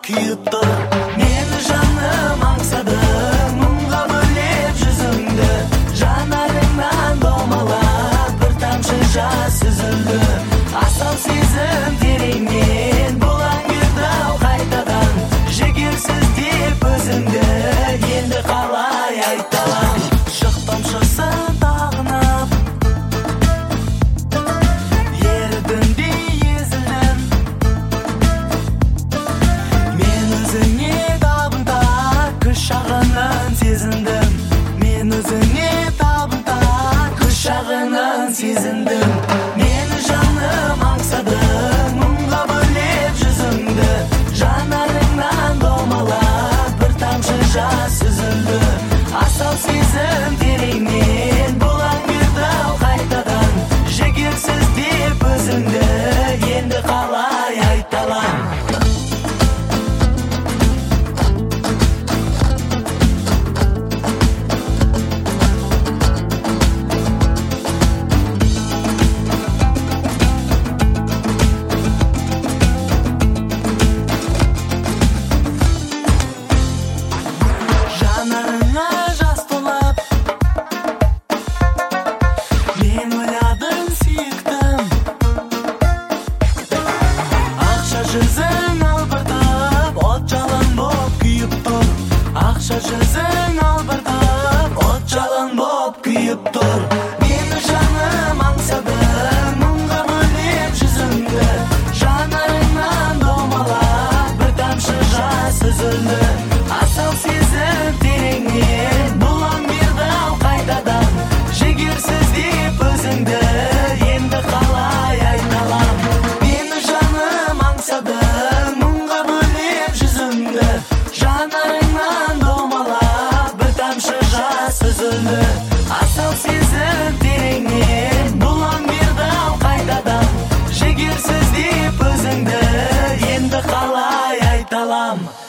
kuyup tur. Meni жаным аңсадың, мұңға бөлеп жүзіңді. Жанарыңнан домалап бір тамшы жас үзілді. Асау сезім тереңнен бұлаң берді-ау қайтадан. Жігерсіз деп өзіңді енді қалай айталам. Шық тамшысын тағынып, ерідіңдей езілдім. Мен өзіңе табында күш жағынан сезіндім. Мен өзіңе табында күш жағынан сезіндім. Мені жаным аңсадың, мұңға бөлеп жүзіңді. Жанарыңнан домалап бір тамшы жас үзілді. Асау сезім тереңнен бұлаң берді-ау қайтадан. Жігерсіз деп өзіңді енді қалай айталам. Жанарыңа жас толып, мен ойладым сүйіктім. Ақша жүзің албыртып, от жалын боп күйіп тұр. Ақша жүзің албыртып, от жалын боп күйіп тұр. Мені жаным аңсадың, мұңға бөлеп жүзіңді. Жанарыңнан домалап бір тамшы жас үзілді. Асау сезім тереңнен бұлаң берді-ау қайтадан. Жігерсіз деп өзіңді енді қалай айталам. Мені жаным аңсадың, мұңға бөлеп жүзіңді. Жанарыңнан домалап бір тамшы жас үзілді. Асау сезім тереңнен бұлаң берді-ау қайтадан. Жігерсіз деп өзіңді енді қалай айталам.